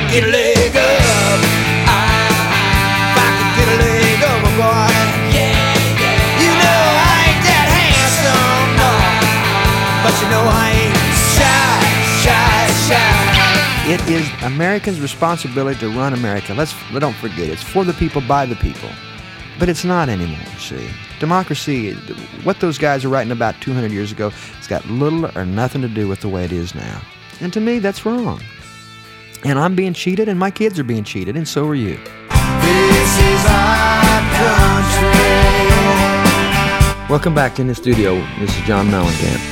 get a leg up, if I could get a leg up, boy. You know I ain't that handsome, no, but you know I ain't shy. It is Americans' responsibility to run America. Don't forget, it's for the people, by the people. But it's not anymore, see. Democracy, what those guys are writing about 200 years ago, it's got little or nothing to do with the way it is now. And to me, that's wrong. And I'm being cheated, and my kids are being cheated, and so are you. This is our country. Welcome back in the studio. This is John Mellencamp.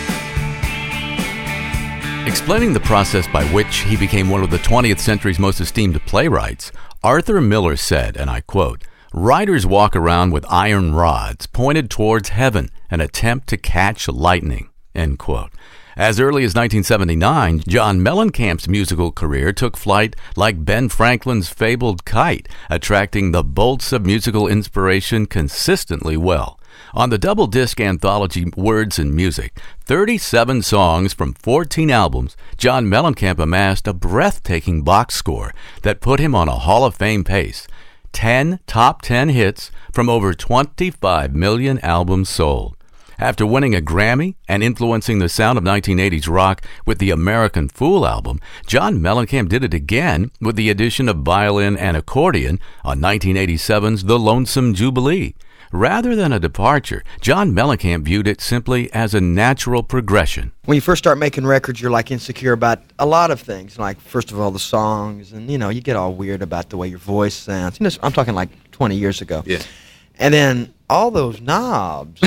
Explaining the process by which he became one of the 20th century's most esteemed playwrights, Arthur Miller said, and I quote, "Writers walk around with iron rods pointed towards heaven and attempt to catch lightning," end quote. As early as 1979, John Mellencamp's musical career took flight like Ben Franklin's fabled kite, attracting the bolts of musical inspiration consistently well. On the double-disc anthology Words and Music, 37 songs from 14 albums, John Mellencamp amassed a breathtaking box score that put him on a Hall of Fame pace. 10 top 10 hits from over 25 million albums sold. After winning a Grammy and influencing the sound of 1980s rock with the American Fool album, John Mellencamp did it again with the addition of violin and accordion on 1987's The Lonesome Jubilee. Rather than a departure, John Mellencamp viewed it simply as a natural progression. When you first start making records, you're like insecure about a lot of things. Like, first of all, the songs, and you get all weird about the way your voice sounds. I'm talking like 20 years ago. Yeah. And then all those knobs,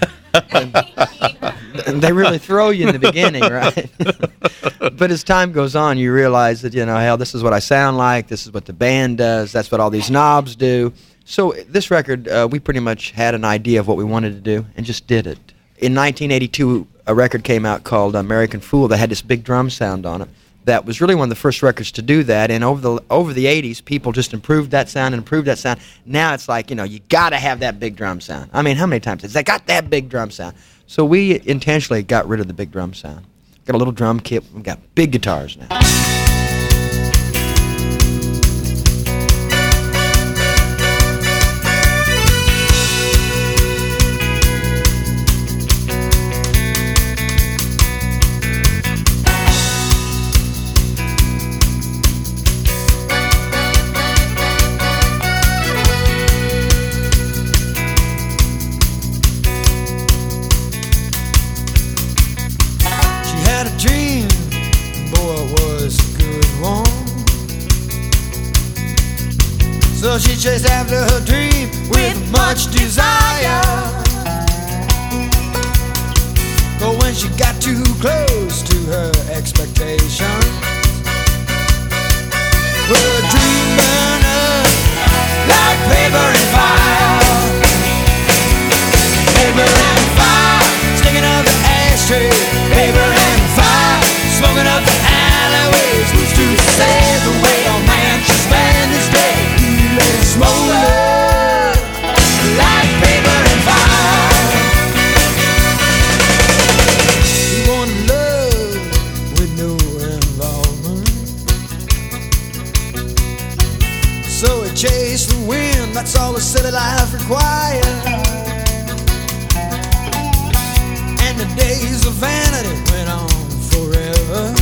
and they really throw you in the beginning, right? But as time goes on, you realize that, hell, this is what I sound like, this is what the band does, that's what all these knobs do. So this record, we pretty much had an idea of what we wanted to do and just did it. In 1982, a record came out called American Fool that had this big drum sound on it. That was really one of the first records to do that, and over the 80s, people just improved that sound and improved that sound. Now it's like, you got to have that big drum sound. I mean, how many times has they got that big drum sound? So we intentionally got rid of the big drum sound. Got a little drum kit. We've got big guitars now. So she chased after her dream with much desire. But when she got too close to her expectations, well, her dream burned up like paper and fire. Paper and fire, sticking up the ashtray. Paper and fire, smoking up the alleyways. Who's to say the way a man should spend his day? Smolder like paper and fire. He wanted love with no involvement, so he chased the wind. That's all the city life required. And the days of vanity went on forever.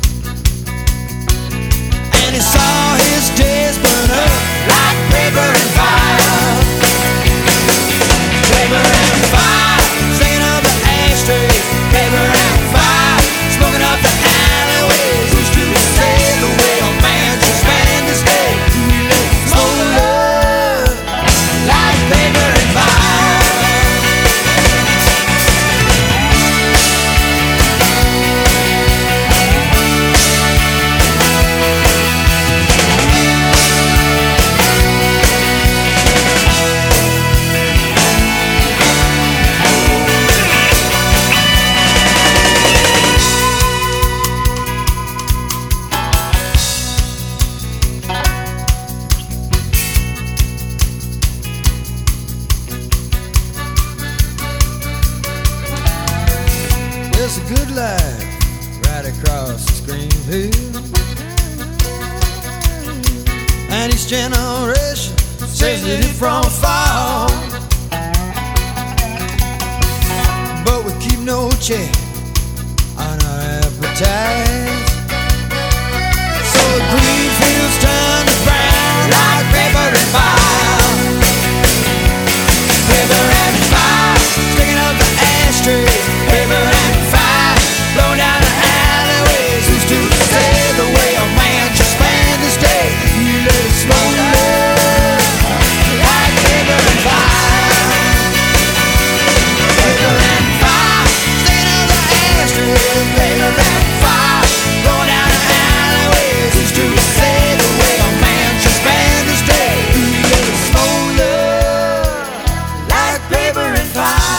And he saw his days burn up like paper and fire. Paper and fire, singing up the ashtrays. Paper and fire, smoking up the alleyways. Who's to say the way a man should spend his day? Smolder like paper and fire. this generation says that it from fall, but we keep no check on our appetite. So the green fields turn to brown like paper and fire. Paper and fire, sticking up the ashtrays. Paper and fire, blowing down the alleyways. Who's to say the way a man should spend his day? You let it slow down like paper and fire. Paper and fire, sticking up the ashtrays. Paper and fire, blowing down the alleyways. Who's to say the way a man should spend his day? You let it slow down like paper and fire.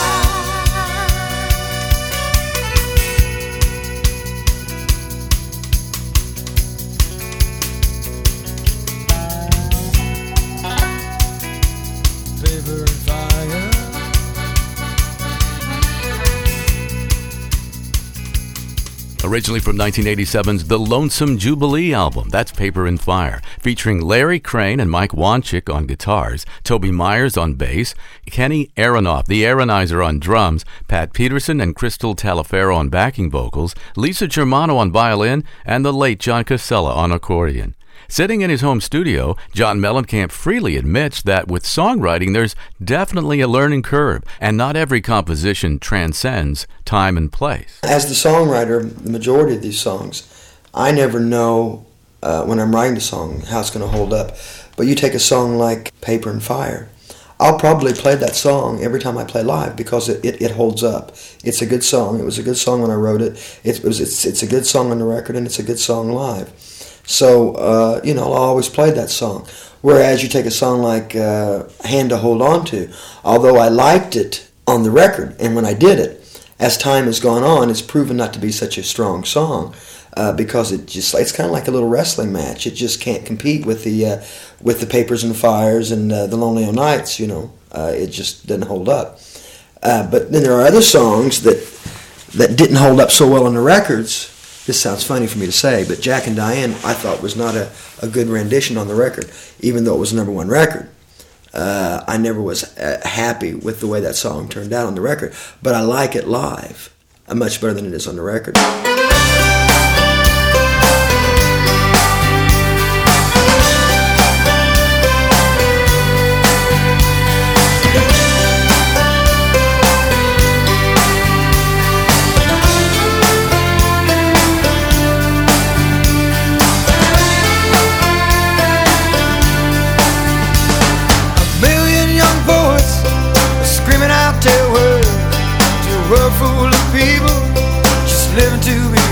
Paper and fire. Originally from 1987's The Lonesome Jubilee album, that's Paper and Fire, featuring Larry Crane and Mike Wanchick on guitars, Toby Myers on bass, Kenny Aronoff, the Aaronizer on drums, Pat Peterson and Crystal Taliaferro on backing vocals, Lisa Germano on violin, and the late John Casella on accordion. Sitting in his home studio, John Mellencamp freely admits that with songwriting there's definitely a learning curve, and not every composition transcends time and place. As the songwriter, the majority of these songs, I never know when I'm writing a song how it's going to hold up. But you take a song like Paper and Fire, I'll probably play that song every time I play live because it holds up. It's a good song. It was a good song when I wrote it. It's a good song on the record, and it's a good song live. So, I'll always play that song. Whereas you take a song like Hand to Hold On To, although I liked it on the record, and when I did it, as time has gone on, it's proven not to be such a strong song because it's kind of like a little wrestling match. It just can't compete with the Papers and Fires and the Lonely Nights, It just doesn't hold up. But then there are other songs that didn't hold up so well on the records. This sounds funny for me to say, but Jack and Diane I thought was not a good rendition on the record, even though it was a number one record. I never was happy with the way that song turned out on the record, but I like it live much better than it is on the record. Full of people just living to be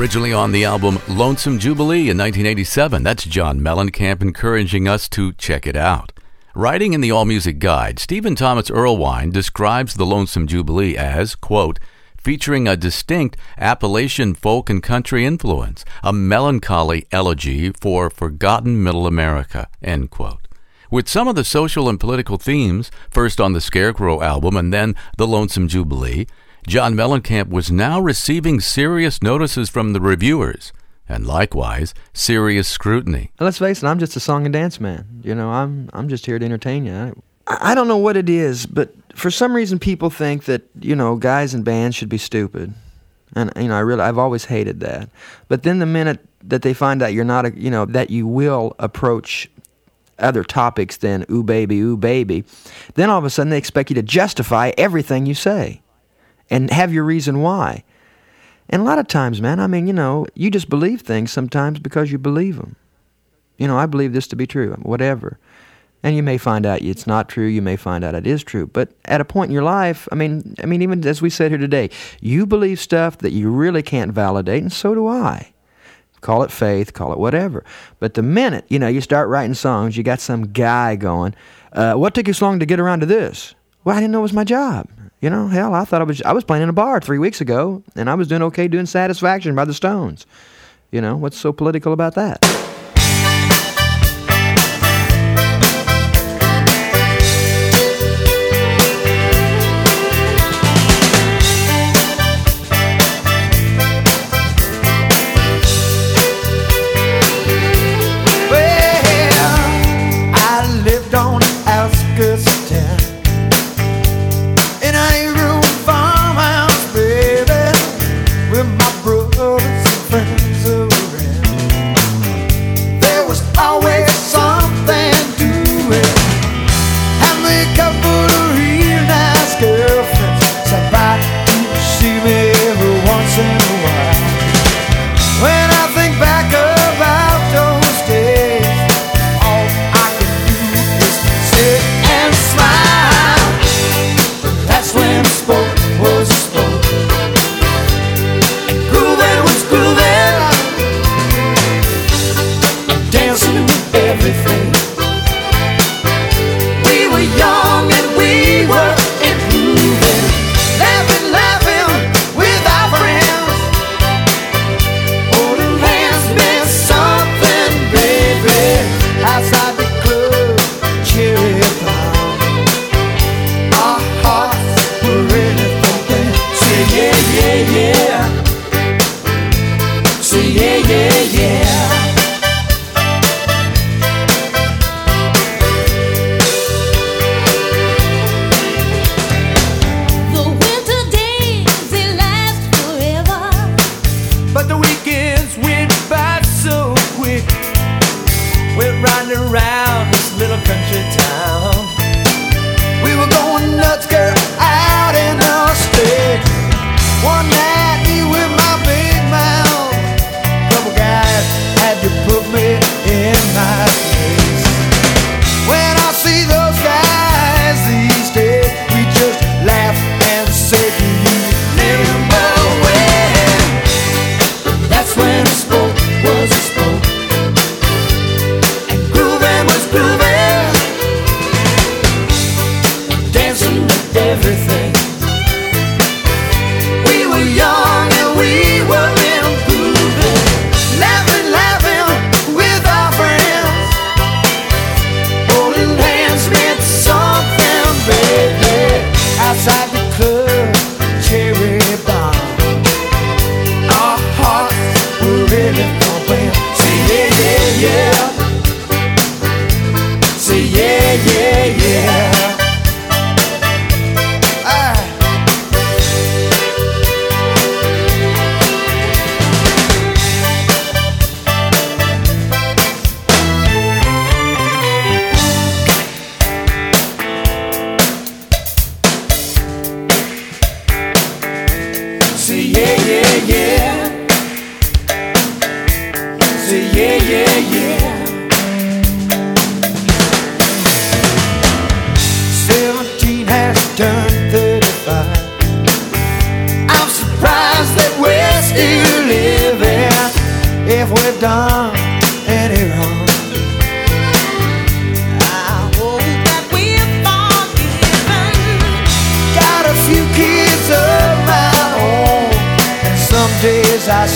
Originally on the album Lonesome Jubilee in 1987, that's John Mellencamp encouraging us to check it out. Writing in the AllMusic Guide, Stephen Thomas Erlewine describes the Lonesome Jubilee as, quote, featuring a distinct Appalachian folk and country influence, a melancholy elegy for forgotten Middle America, end quote. With some of the social and political themes, first on the Scarecrow album and then the Lonesome Jubilee, John Mellencamp was now receiving serious notices from the reviewers, and likewise, serious scrutiny. Let's face it, I'm just a song and dance man. You know, I'm just here to entertain you. I don't know what it is, but for some reason people think that, you know, guys in bands should be stupid. And, you know, I've always hated that. But then the minute that they find out you're not, that you will approach other topics than ooh baby, then all of a sudden they expect you to justify everything you say and have your reason why. And a lot of times, man, I mean, you know, you just believe things sometimes because you believe them. You know, I believe this to be true, whatever. And you may find out it's not true, you may find out it is true. But at a point in your life, I mean, even as we said here today, you believe stuff that you really can't validate, and so do I. Call it faith, call it whatever. But the minute, you know, you start writing songs, you got some guy going, what took you so long to get around to this? Well, I didn't know it was my job. You know, hell, I thought I was playing in a bar 3 weeks ago, and I was doing okay doing Satisfaction by the Stones. You know, what's so political about that?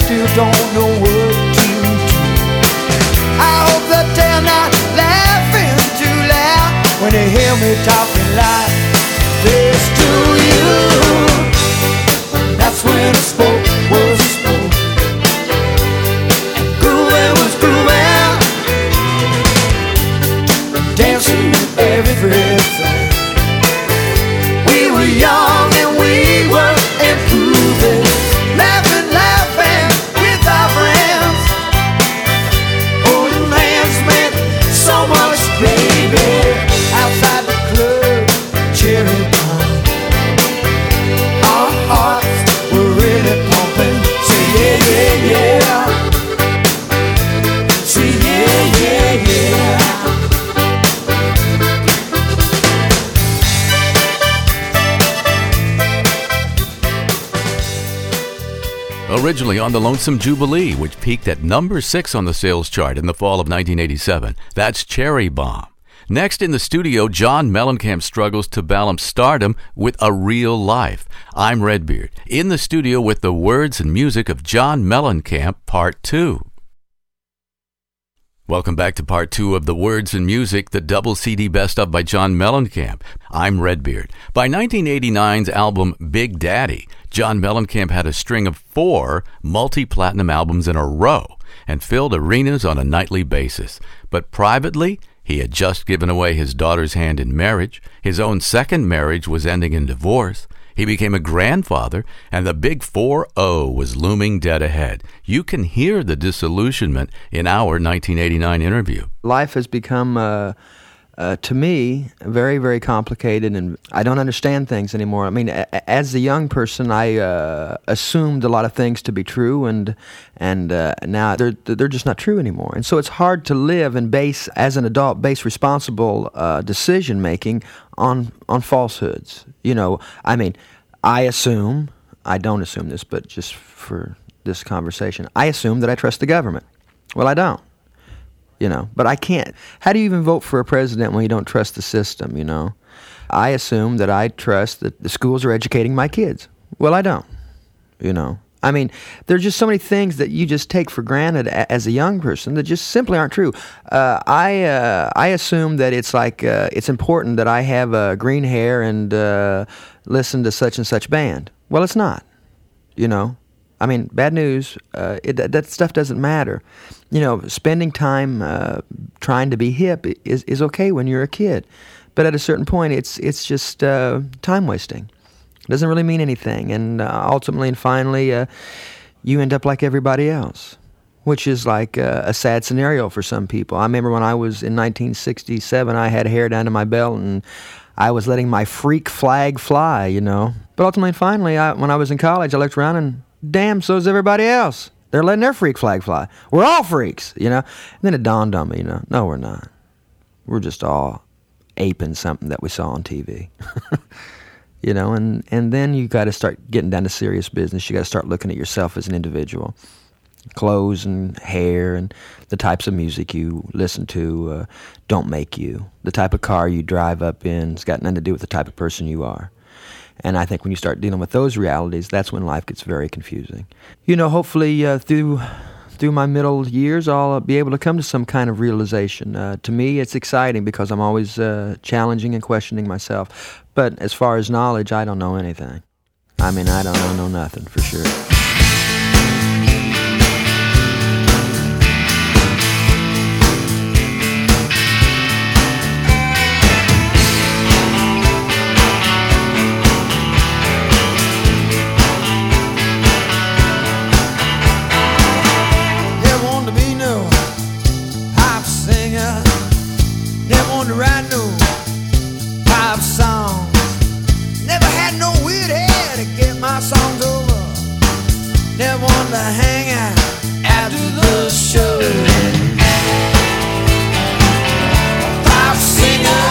still don't know what to do. I hope that they're not laughing too loud when they hear me talking like this to you. That's when I spoke was spoke, grooving was grooving, dancing everything. We were young and we were improving, laughing, laughing with our friends. Holding hands meant so much, baby. Outside the club, cherry bomb, our hearts were really pumping. Say yeah, yeah, yeah. Say yeah, yeah, yeah. Originally on the Lonesome Jubilee, which peaked at number 6 on the sales chart in the fall of 1987. That's Cherry Bomb. Next in the studio, John Mellencamp struggles to balance stardom with a real life. I'm Redbeard, in the studio with the words and music of John Mellencamp, Part 2. Welcome back to Part 2 of the Words and Music, the double CD best of by John Mellencamp. I'm Redbeard. By 1989's album Big Daddy, John Mellencamp had a string of 4 multi-platinum albums in a row and filled arenas on a nightly basis. But privately, he had just given away his daughter's hand in marriage. His own second marriage was ending in divorce. He became a grandfather, and the big 4-0 was looming dead ahead. You can hear the disillusionment in our 1989 interview. Life has become, to me, very, very complicated, and I don't understand things anymore. I mean, as a young person, I assumed a lot of things to be true, and now they're just not true anymore. And so it's hard to live and base, as an adult, responsible decision making on falsehoods. You know, I mean, I don't assume this, but just for this conversation, I assume that I trust the government. Well, I don't. You know, but I can't. How do you even vote for a president when you don't trust the system, you know? I assume that I trust that the schools are educating my kids. Well, I don't, you know. I mean, there's just so many things that you just take for granted as a young person that just simply aren't true. I assume that it's like it's important that I have green hair and listen to such and such band. Well, it's not, you know. I mean, bad news, that stuff doesn't matter. You know, spending time trying to be hip is okay when you're a kid. But at a certain point, it's just time wasting. It doesn't really mean anything. And ultimately and finally, you end up like everybody else, which is like a sad scenario for some people. I remember when I was in 1967, I had hair down to my belt, and I was letting my freak flag fly, you know. But ultimately and finally, when I was in college, I looked around and, damn, so's everybody else. They're letting their freak flag fly. We're all freaks, you know. And then it dawned on me, you know, no, we're not. We're just all aping something that we saw on TV. You know, and then you got to start getting down to serious business. You got to start looking at yourself as an individual. Clothes and hair and the types of music you listen to don't make you. The type of car you drive up in has got nothing to do with the type of person you are. And I think when you start dealing with those realities, that's when life gets very confusing. You know, hopefully through my middle years, I'll be able to come to some kind of realization. To me, it's exciting because I'm always challenging and questioning myself. But as far as knowledge, I don't know anything. I mean, I don't know nothing for sure. To hang out after the show. Pop singer,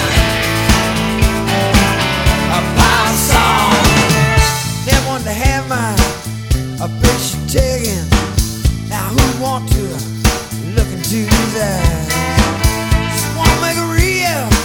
a pop song. Never wanted to have my picture taken. Now who want to look into his eyes? Just want to make it real.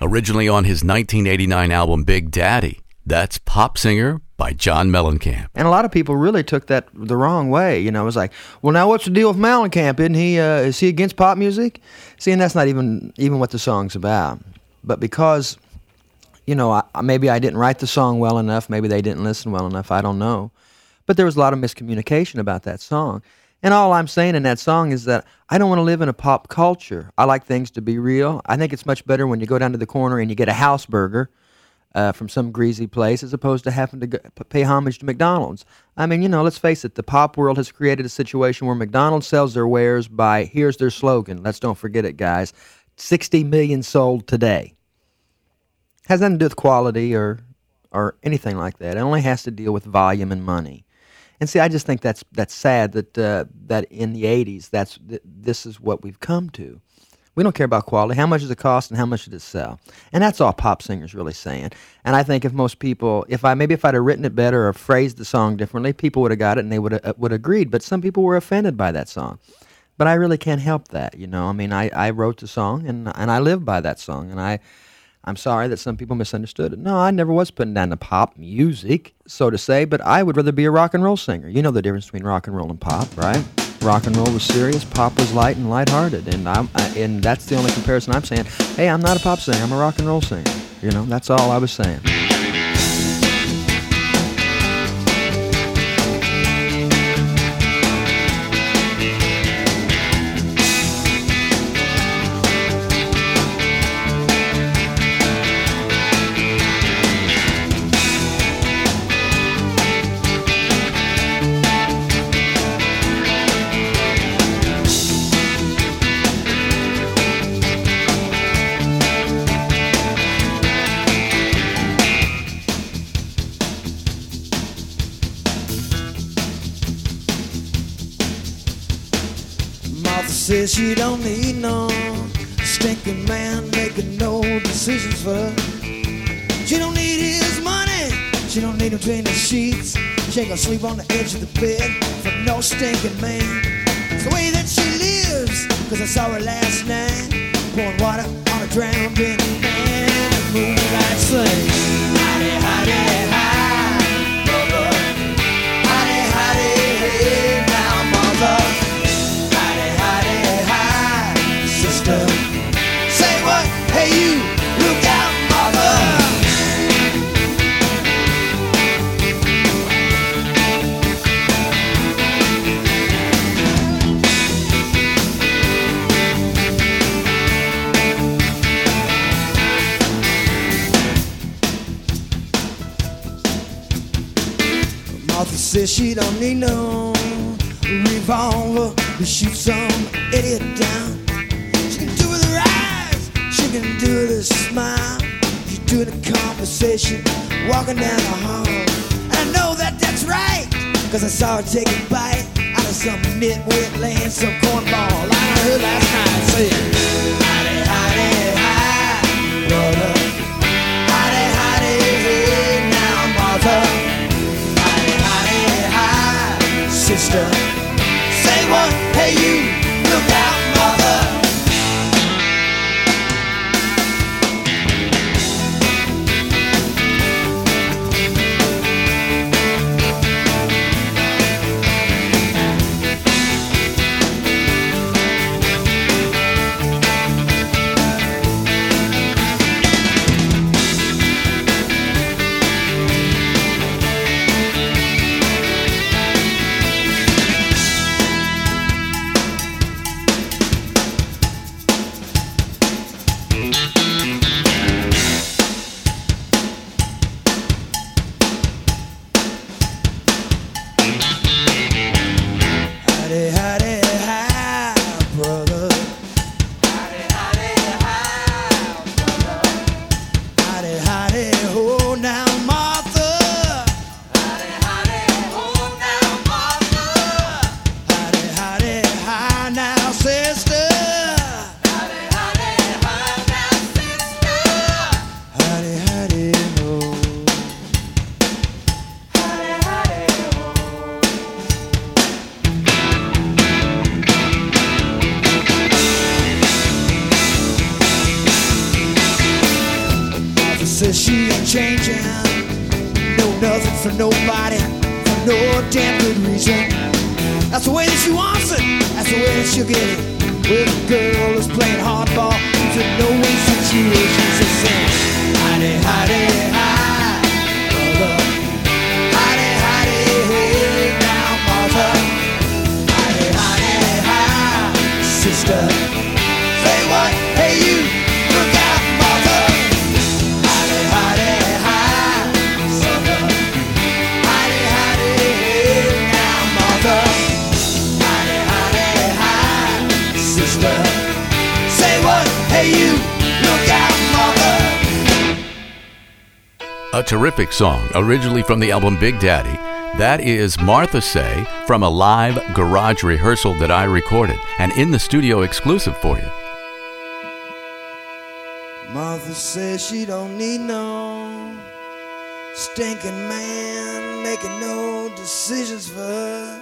originally on his 1989 album Big Daddy. That's Pop Singer by John Mellencamp. And a lot of people really took that the wrong way. You know, it was like, well, now what's the deal with Mellencamp? Isn't he? Is he against pop music? See, and that's not even what the song's about. But because, you know, maybe I didn't write the song well enough, maybe they didn't listen well enough, I don't know. But there was a lot of miscommunication about that song. And all I'm saying in that song is that I don't want to live in a pop culture. I like things to be real. I think it's much better when you go down to the corner and you get a house burger from some greasy place as opposed to having to pay homage to McDonald's. I mean, you know, let's face it, the pop world has created a situation where McDonald's sells their wares by, here's their slogan, let's don't forget it, guys, 60 million sold today. Has nothing to do with quality or anything like that. It only has to deal with volume and money. And see, I just think that's sad that in the 80s, this is what we've come to. We don't care about quality. How much does it cost and how much does it sell? And that's all Pop Singer's really saying. And I think if most people, if I'd have written it better or phrased the song differently, people would have got it and they would have agreed. But some people were offended by that song. But I really can't help that, you know. I mean, I wrote the song and I live by that song. And I'm sorry that some people misunderstood it. No, I never was putting down the pop music, so to say, but I would rather be a rock and roll singer. You know the difference between rock and roll and pop, right? Rock and roll was serious, pop was light and lighthearted, and that's the only comparison I'm saying. Hey, I'm not a pop singer, I'm a rock and roll singer. You know, that's all I was saying. Says she don't need no stinking man making no decisions for her. She don't need his money, she don't need him between the sheets. She ain't gonna sleep on the edge of the bed for no stinking man. It's the way that she lives, cause I saw her last night pouring water on a drowning man. The moonlight sings, hidey, hidey, hi, brother. Hidey, hidey, hey, now, mother. Say what? Hey you, look out, mother. Martha says she don't need no revolver to shoot some idiot down. She can do it with a smile. She's doing a conversation, walking down the hall. And I know that that's right, cause I saw her take a bite out of some nitwit laying some cornball. Like I heard last night say, hidey, hidey, hi, brother. Hidey, hidey, hey, now, mother. Hidey, hidey, hi, sister. Say what? Hey, you, look out, mother. says she ain't changing. No nothing for nobody, for no damn good reason. That's the way that she wants it, that's the way that she'll get it. With a girl who's playing hardball, who's in no-win situations. She sings, hidey, hidey, hi, brother. Hidey, hidey, hey, now, mother. Hidey, hidey, hi, sister. Say what? Hey, you, look out, mother. Hidey, hidey, hi, brother. Hidey, hidey, hey, now, mother. Hidey, hidey, hi, sister. Say what? Hey, you, look out, mother. A terrific song, originally from the album Big Daddy. That is Martha Say from a live garage rehearsal that I recorded, and in the studio exclusive for you. Martha says she don't need no stinking man making no decisions for her.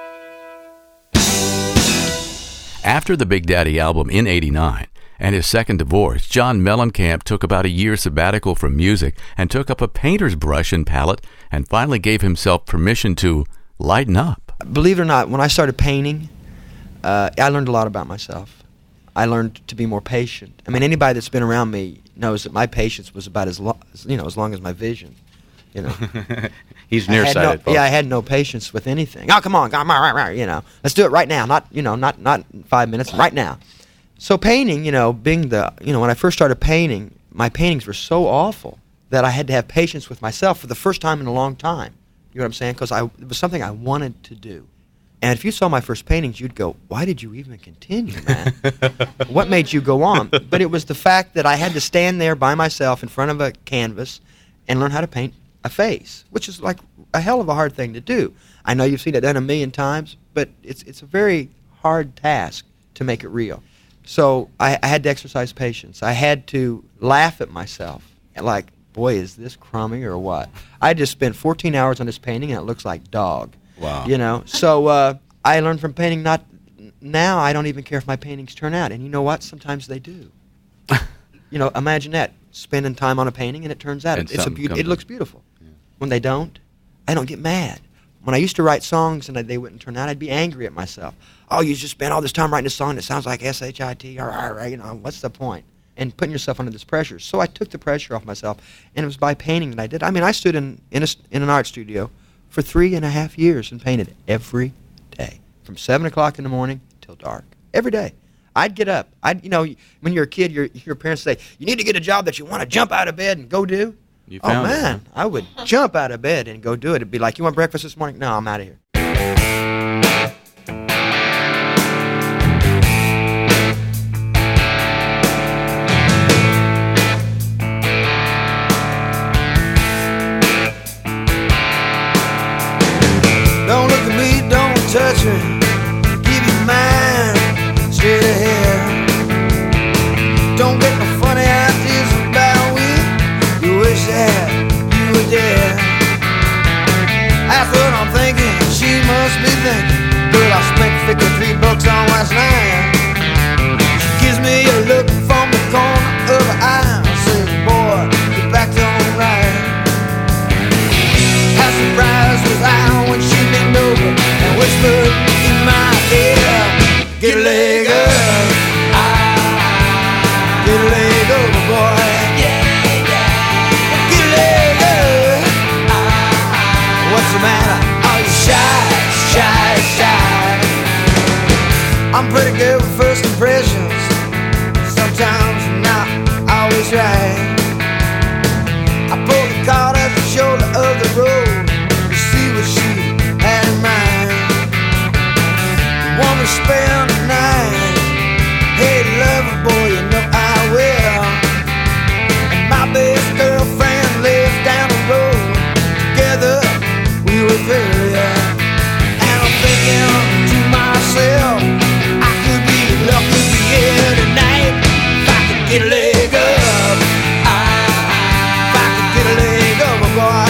After the Big Daddy album in '89 and his second divorce, John Mellencamp took about a year sabbatical from music and took up a painter's brush and palette and finally gave himself permission to lighten up. Believe it or not, when I started painting, I learned a lot about myself. I learned to be more patient. I mean, anybody that's been around me knows that my patience was about as long as my vision. You know, He's nearsighted. I had no patience with anything. Oh, come on, let's do it right now. Not 5 minutes, right now. So painting, being when I first started painting, my paintings were so awful that I had to have patience with myself for the first time in a long time. You know what I'm saying? Because it was something I wanted to do. And if you saw my first paintings, you'd go, why did you even continue, man? What made you go on? But it was the fact that I had to stand there by myself in front of a canvas and learn how to paint a face, which is like a hell of a hard thing to do. I know you've seen it done a million times, but it's a very hard task to make it real. So I had to exercise patience. I had to laugh at myself, like, boy, is this crummy or what? I just spent 14 hours on this painting, and it looks like dog. Wow. So I learned from painting. Now I don't even care if my paintings turn out, and you know what? Sometimes they do. Imagine that, spending time on a painting, and it turns out it looks beautiful. Yeah. When they don't, I don't get mad. When I used to write songs and they wouldn't turn out, I'd be angry at myself. Oh, you just spent all this time writing a song that sounds like S-H-I-T, what's the point? And putting yourself under this pressure. So I took the pressure off myself, and it was by painting that I did. I mean, I stood in an art studio for 3.5 years and painted every day, from 7 o'clock in the morning till dark, every day. I'd get up. When you're a kid, your parents say, you need to get a job that you want to jump out of bed and go do. Oh, man, I would jump out of bed and go do it. It'd be like, you want breakfast this morning? No, I'm out of here. Don't look at me, don't touch me. Keep your mind straight ahead. Don't get no funny ideas about me. You wish that you were dead. That's what I'm thinking, she must be thinking. Girl, I spent $53 on last night. She gives me a look from the corner of her eye. Says, boy, you're back to alright. How surprised was I when she leaned over and whispered in my ear, get a leg up, get a leg over, boy. Get a leg up. What's the matter? Are you shy? I'm pretty good with first impressions. Sometimes you're not always right. I pulled the card at the shoulder of the road to see what she had in mind. You want me to spend the night? Hey, lover boy, you know I will. And my best girlfriend lives down the road. Together we were very young. And I'm thinking to myself, I could be lucky to be here tonight if I could get a leg up. If I could get a leg up, boy.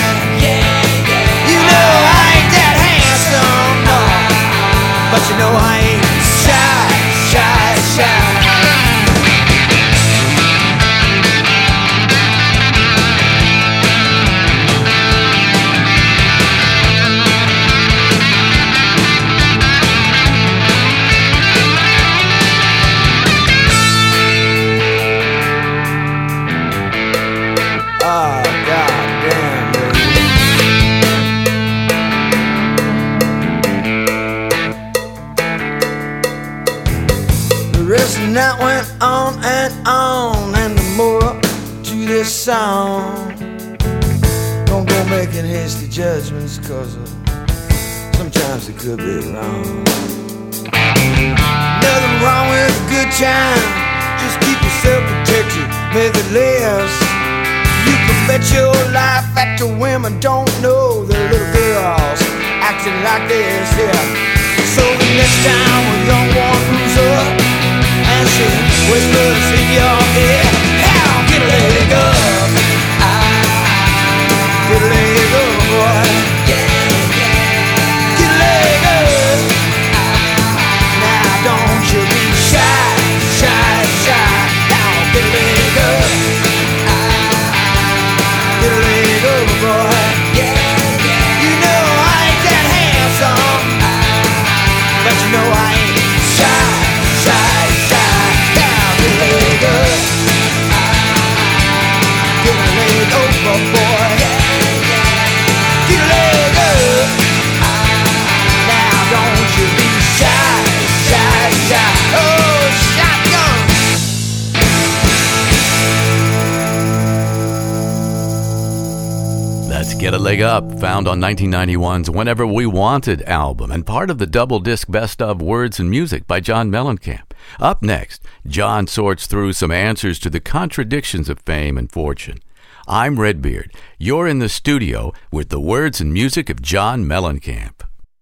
You know I ain't that handsome, no, but you know I ain't shy. rest of the night went on, and the more to this song. Don't go making hasty judgments, cause sometimes it could be wrong. Nothing wrong with a good time, just keep yourself protected, make it last. You can bet your life that the women don't know the little girls acting like this, yeah. So the next time a young one moves up and she whispers in your ear, how, get a leg up, get a leg up, boy, get a leg up. Now don't you be shy, shy, shy. Now get a leg up, get a leg up, boy. You know I ain't that handsome, but you know I ain't shy, shy, shy. Now get a leg up, get a leg over, boy. Get a leg up. Now don't you be shy, shy, shy. Oh, shotgun. That's Get a Leg Up, found on 1991's Whenever We Wanted album, and part of the double disc Best of Words and Music by John Mellencamp. Up next, John sorts through some answers to the contradictions of fame and fortune. I'm Redbeard. You're in the studio with the words and music of John Mellencamp.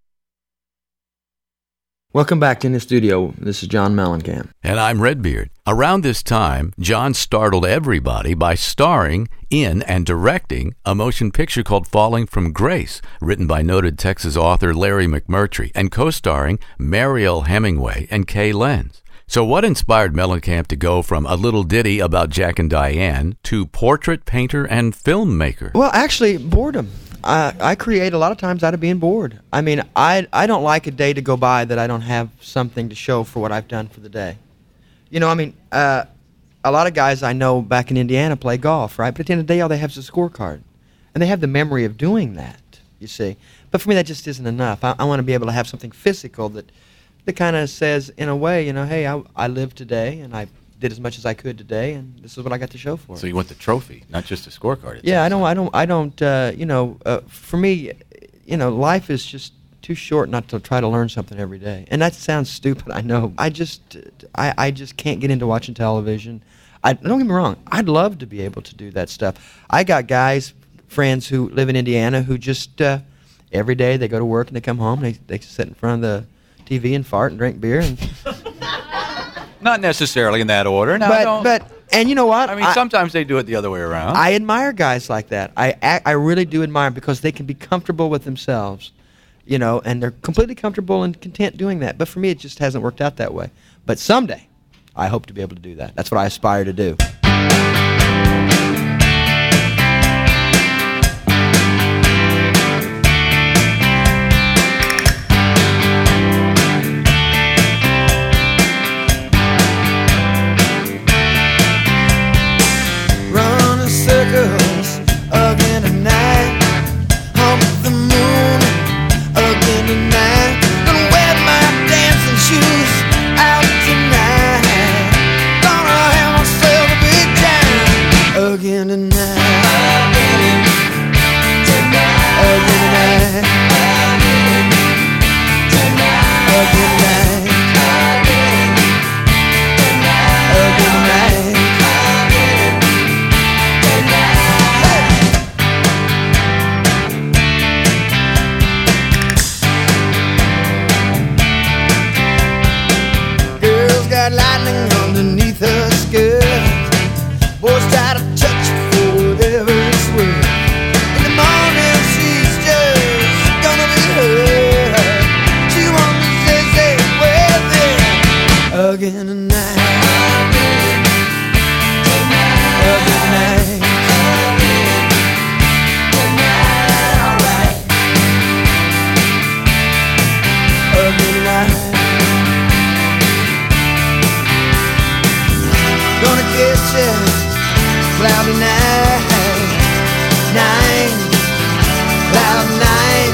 Welcome back to In the Studio. This is John Mellencamp. And I'm Redbeard. Around this time, John startled everybody by starring in and directing a motion picture called Falling from Grace, written by noted Texas author Larry McMurtry, and co-starring Mariel Hemingway and Kay Lenz. So what inspired Mellencamp to go from a little ditty about Jack and Diane to portrait painter and filmmaker? Well, actually, boredom. I create a lot of times out of being bored. I mean, I don't like a day to go by that I don't have something to show for what I've done for the day. You know, I mean, a lot of guys I know back in Indiana play golf, right? But at the end of the day, all they have is a scorecard. And they have the memory of doing that, you see. But for me, that just isn't enough. I want to be able to have something physical that kind of says, in a way, you know, hey, I lived today, and I did as much as I could today, and this is what I got to show for it. So you want the trophy, not just a scorecard. Yeah, I don't. You know, for me, you know, life is just too short not to try to learn something every day. And that sounds stupid, I know. I just can't get into watching television. Don't get me wrong. I'd love to be able to do that stuff. I got guys, friends who live in Indiana who just every day they go to work and they come home and they sit in front of the TV and fart and drink beer and. Not necessarily in that order. No, but and you know what? I mean, sometimes they do it the other way around. I admire guys like that. I really do admire them because they can be comfortable with themselves, you know, and they're completely comfortable and content doing that. But for me, it just hasn't worked out that way. But someday, I hope to be able to do that. That's what I aspire to do. Again tonight, hump the moon again tonight. Gonna wear my dancing shoes out tonight. Gonna have myself a big time again tonight. Again tonight. Again tonight. Again tonight. Again tonight. Got lightning underneath her skirt. Boys try to touch her for whatever it's worth. In the morning she's just gonna be hurt. She wants to say with it again tonight. Again tonight. Alright. Again tonight. Gonna kiss you, cloudy night, cloudy night.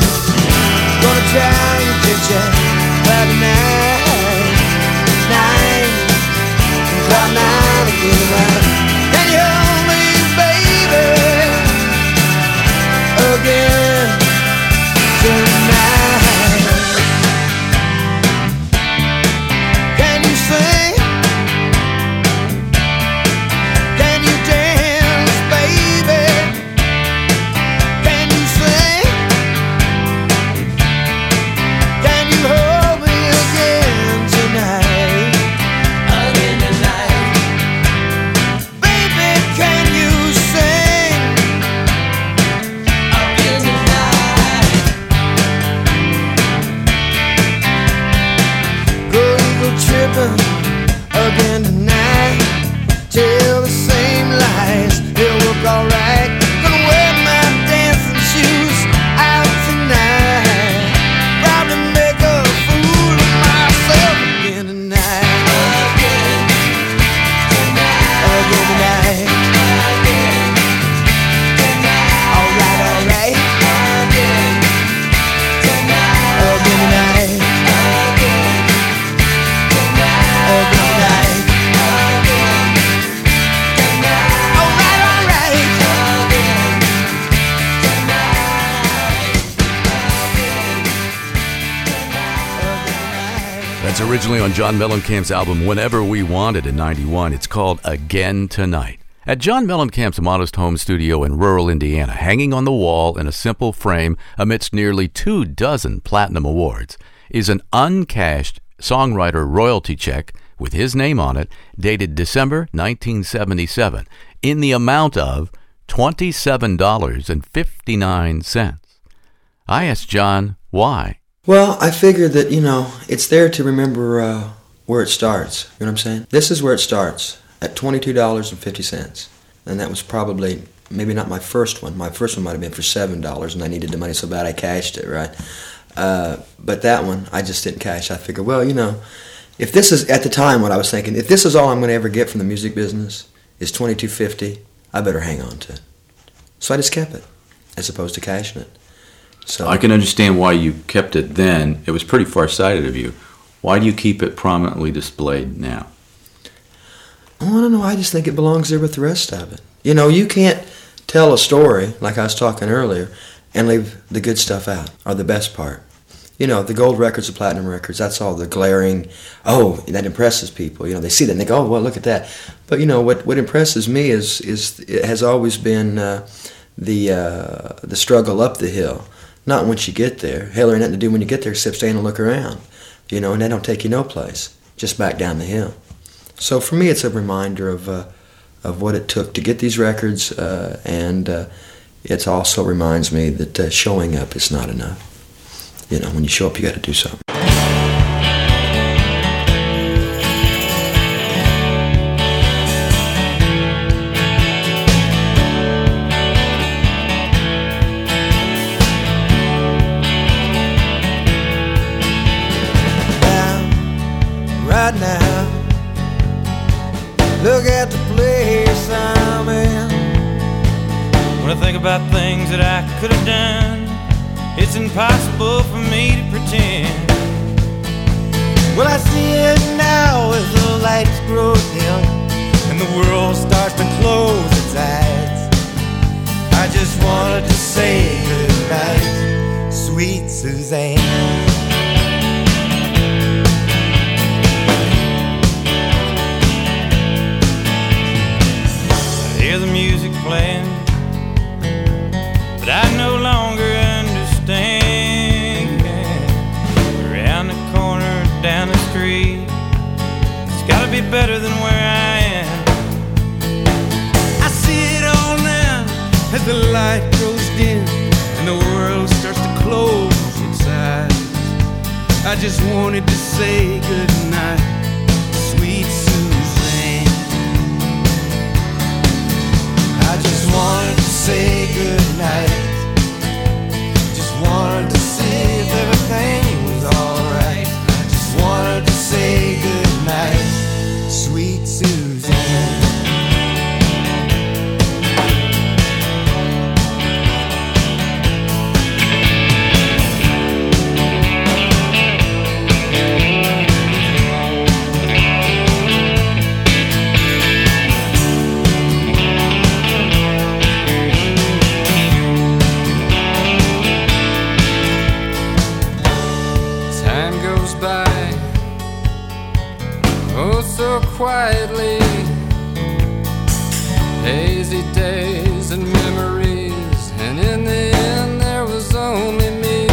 Gonna try and get you, cloudy night, Originally on John Mellencamp's album Whenever We Wanted in '91, it's called Again Tonight. At John Mellencamp's modest home studio in rural Indiana, hanging on the wall in a simple frame amidst nearly 24 platinum awards, is an uncashed songwriter royalty check with his name on it, dated December 1977, in the amount of $27.59. I asked John why. Well, I figured that, it's there to remember where it starts. You know what I'm saying? This is where it starts, at $22.50. And that was probably, maybe not my first one. My first one might have been for $7, and I needed the money so bad I cashed it, right? But that one, I just didn't cash. I figured, well, if this is, at the time, what I was thinking, if this is all I'm going to ever get from the music business, is $22.50, I better hang on to it. So I just kept it, as opposed to cashing it. So I can understand why you kept it then. It was pretty far-sighted of you. Why do you keep it prominently displayed now? Oh, I don't know. I just think it belongs there with the rest of it. You can't tell a story, like I was talking earlier, and leave the good stuff out, or the best part. The gold records, the platinum records, that's all the glaring, oh, that impresses people. They see that and they go, oh, well, look at that. But, what impresses me is it has always been the struggle up the hill. Not once you get there. Hell, there ain't nothing to do when you get there except stand and look around. And they don't take you no place. Just back down the hill. So for me, it's a reminder of what it took to get these records, and it also reminds me that showing up is not enough. When you show up, you got to do something. Right now, look at the place I'm in. When I think about things that I could have done, it's impossible for me to pretend. Well, I see it now as the lights grow dim and the world starts to close its eyes. I just wanted to say goodnight, sweet Suzanne. Hear the music playing, but I no longer understand. Around the corner, down the street, it's gotta be better than where I am. I see it all now as the light grows dim and the world starts to close its eyes. I just wanted to say goodnight, sweet Suzanne. I just wanted to say goodnight. Just wanted to see if everything was alright. I just wanted to say goodnight, sweet Suzanne. So quietly, hazy days and memories, and in the end there was only me.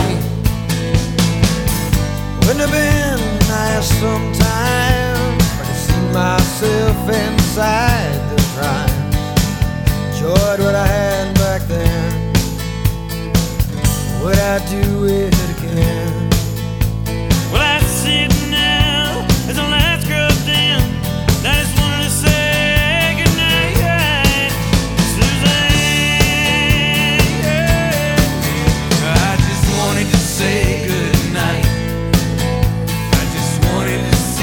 Wouldn't have been nice sometimes if I could see myself inside the crime. Enjoyed what I had back then. Would I do it again? Well, I see it now as the lights grow dim. I just wanted to say goodnight, Suzanne. I just wanted to say goodnight. I just wanted to see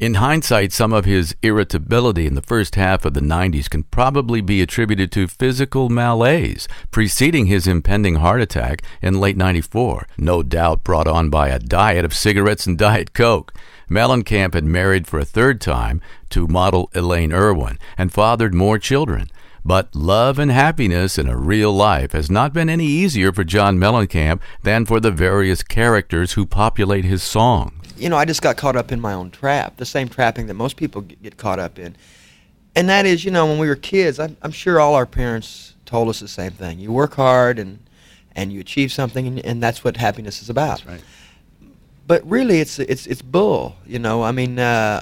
In hindsight, some of his irritability in the first half of the 90s can probably be attributed to physical malaise preceding his impending heart attack in late 94, no doubt brought on by a diet of cigarettes and Diet Coke. Mellencamp had married for a third time to model Elaine Irwin and fathered more children. But love and happiness in a real life has not been any easier for John Mellencamp than for the various characters who populate his songs. You know, I just got caught up in my own trap, the same trapping that most people get caught up in. And that is, you know, when we were kids, I'm sure all our parents told us the same thing. You work hard and you achieve something, and that's what happiness is about. That's right. But really, it's bull, you know. I mean,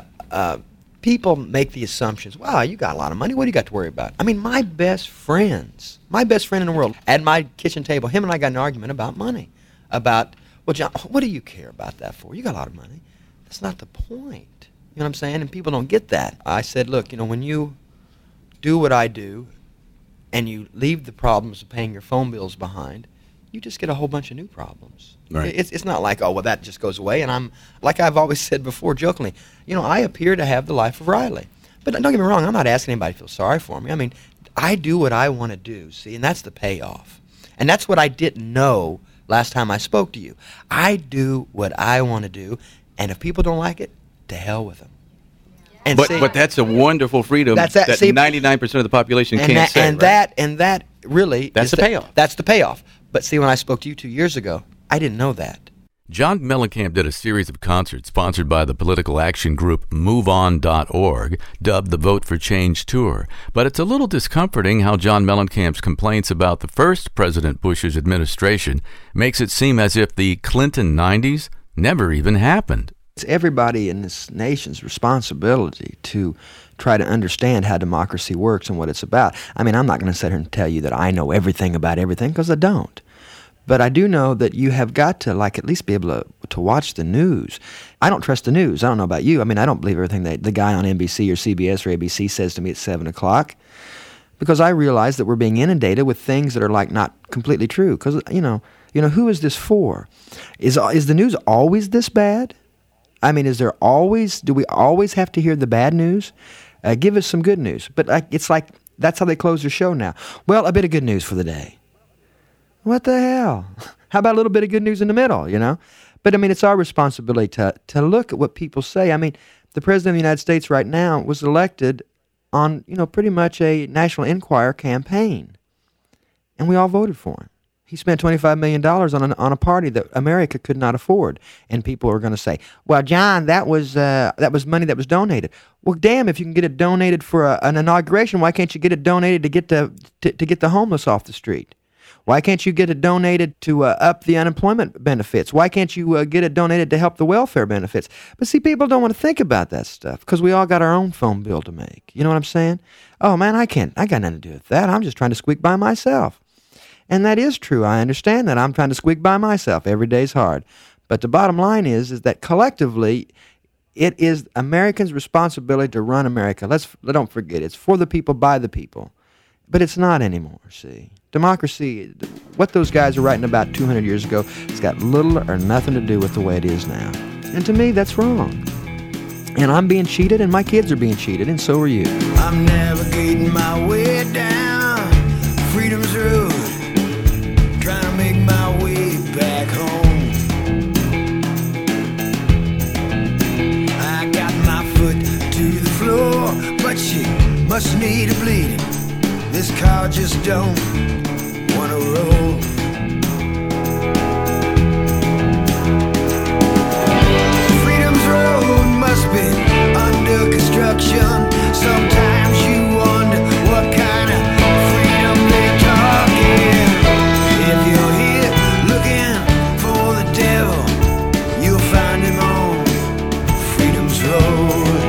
people make the assumptions, wow, you got a lot of money, what do you got to worry about? I mean, my best friend in the world, at my kitchen table, him and I got in an argument about money, about, well, John, what do you care about that for? You got a lot of money. That's not the point. You know what I'm saying? And people don't get that. I said, look, you know, when you do what I do and you leave the problems of paying your phone bills behind, you just get a whole bunch of new problems. Right. It's not like, oh, well, that just goes away. And I'm, like I've always said before, jokingly, you know, I appear to have the life of Riley. But don't get me wrong, I'm not asking anybody to feel sorry for me. I mean, I do what I want to do, see, and that's the payoff. And that's what I didn't know last time I spoke to you. I do what I want to do, and if people don't like it, to hell with them. And But that's a wonderful freedom that 99% of the population can't say. And that really That's the payoff. That's the payoff. But see, when I spoke to you 2 years ago, I didn't know that. John Mellencamp did a series of concerts sponsored by the political action group MoveOn.org, dubbed the Vote for Change Tour. But it's a little discomforting how John Mellencamp's complaints about the first President Bush's administration makes it seem as if the Clinton 90s never even happened. It's everybody in this nation's responsibility to try to understand how democracy works and what it's about. I mean, I'm not going to sit here and tell you that I know everything about everything, because I don't. But I do know that you have got to, like, at least be able to watch the news. I don't trust the news. I don't know about you. I mean, I don't believe everything that the guy on NBC or CBS or ABC says to me at 7 o'clock, because I realize that we're being inundated with things that are, like, not completely true. Because, you know, who is this for? Is the news always this bad? I mean, do we always have to hear the bad news? Give us some good news. But it's like, that's how they close their show now. Well, a bit of good news for the day. What the hell? How about a little bit of good news in the middle, you know? But, I mean, it's our responsibility to look at what people say. I mean, the President of the United States right now was elected on, you know, pretty much a National Enquirer campaign. And we all voted for him. He spent $25 million on a party that America could not afford. And people are going to say, well, John, that was money that was donated. Well, damn, if you can get it donated for an inauguration, why can't you get it donated to get the homeless off the street? Why can't you get it donated to up the unemployment benefits? Why can't you get it donated to help the welfare benefits? But see, people don't want to think about that stuff because we all got our own phone bill to make. You know what I'm saying? Oh, man, I got nothing to do with that. I'm just trying to squeak by myself. And that is true. I understand that. I'm trying to squeak by myself. Every day's hard. But the bottom line is that collectively, it is Americans' responsibility to run America. Don't forget, it's for the people, by the people. But it's not anymore, see. Democracy, what those guys are writing about 200 years ago, it's got little or nothing to do with the way it is now. And to me, that's wrong. And I'm being cheated, and my kids are being cheated, and so are you. I'm navigating my way down Freedom's Road, trying to make my way back home. I got my foot to the floor, but she must need a bleeding. This car just don't wanna roll. Freedom's Road must be under construction. Sometimes you wonder what kind of freedom they're talking. If you're here looking for the devil, you'll find him on Freedom's Road.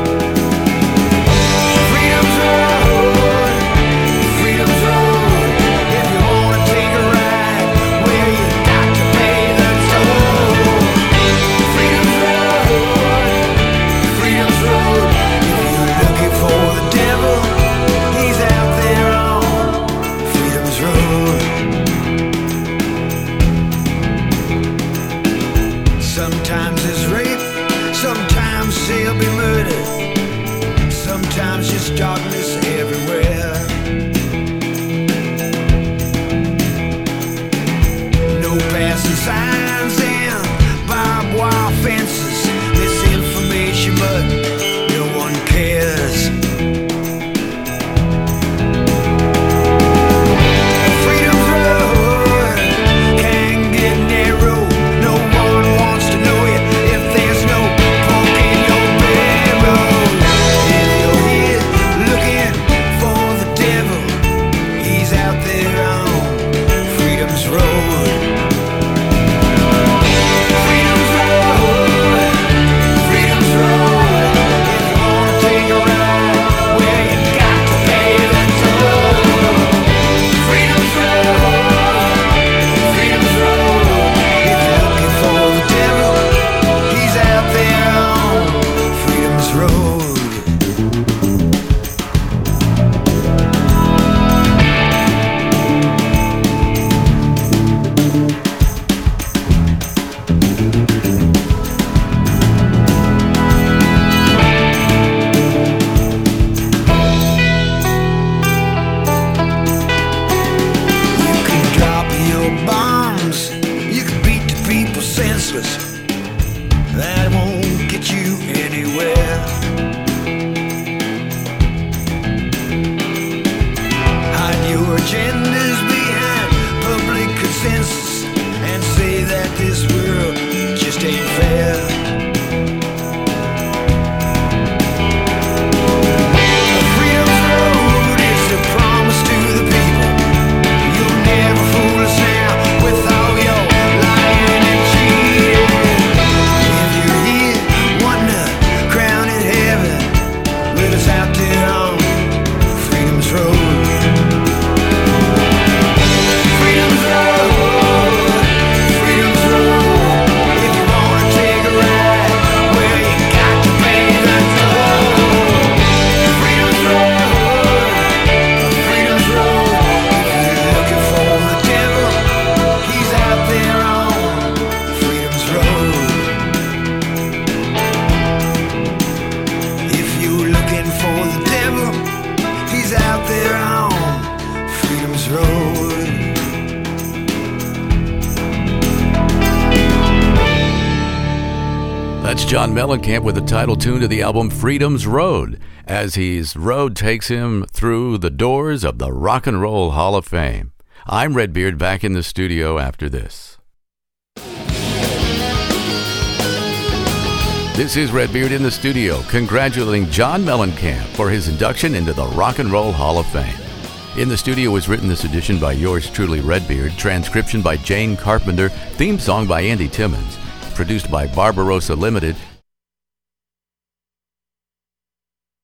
Freedom's Road, Freedom's Road. If you wanna take a ride, well, you got to pay the toll. Freedom's Road, Freedom's Road. If you Sometimes just darkness everywhere. No passing signs and barbed wire fences. Misinformation, but no one cares. Freedom's road can get narrow. No one wants to know you if there's no pork in your barrel. If you're here looking for the devil, he's out there on Freedom's road. Freedom's road, Freedom's road. If you wanna take a ride, well, you got to pay the toll. Freedom's road, Freedom's road. If you're looking for the devil, he's out there on Freedom's road. You can drop your bombs, you can beat the people senseless. That won't get you anywhere. Hide your agendas behind public consensus and say that this world just ain't fair. Freedom's road is a promise to the people. You'll never fool us now with all your lying and cheating. If you're here wanting a crown in heaven, let us out there on Freedom's road. Freedom's road, Freedom's road. If you wanna take a ride, well, you got to pay the toll. Freedom's road, Freedom's road. If you're looking for the devil, he's out there on Freedom's road. If you're looking for the devil, he's out there on Freedom's road. That's John Mellencamp with the title tune to the album Freedom's Road, as his road takes him through the doors of the Rock and Roll Hall of Fame. I'm Redbeard, back in the studio after this. This is Redbeard in the studio, congratulating John Mellencamp for his induction into the Rock and Roll Hall of Fame. In the Studio was written this edition by yours truly, Redbeard, transcription by Jane Carpenter, theme song by Andy Timmons, produced by Barbarossa Limited,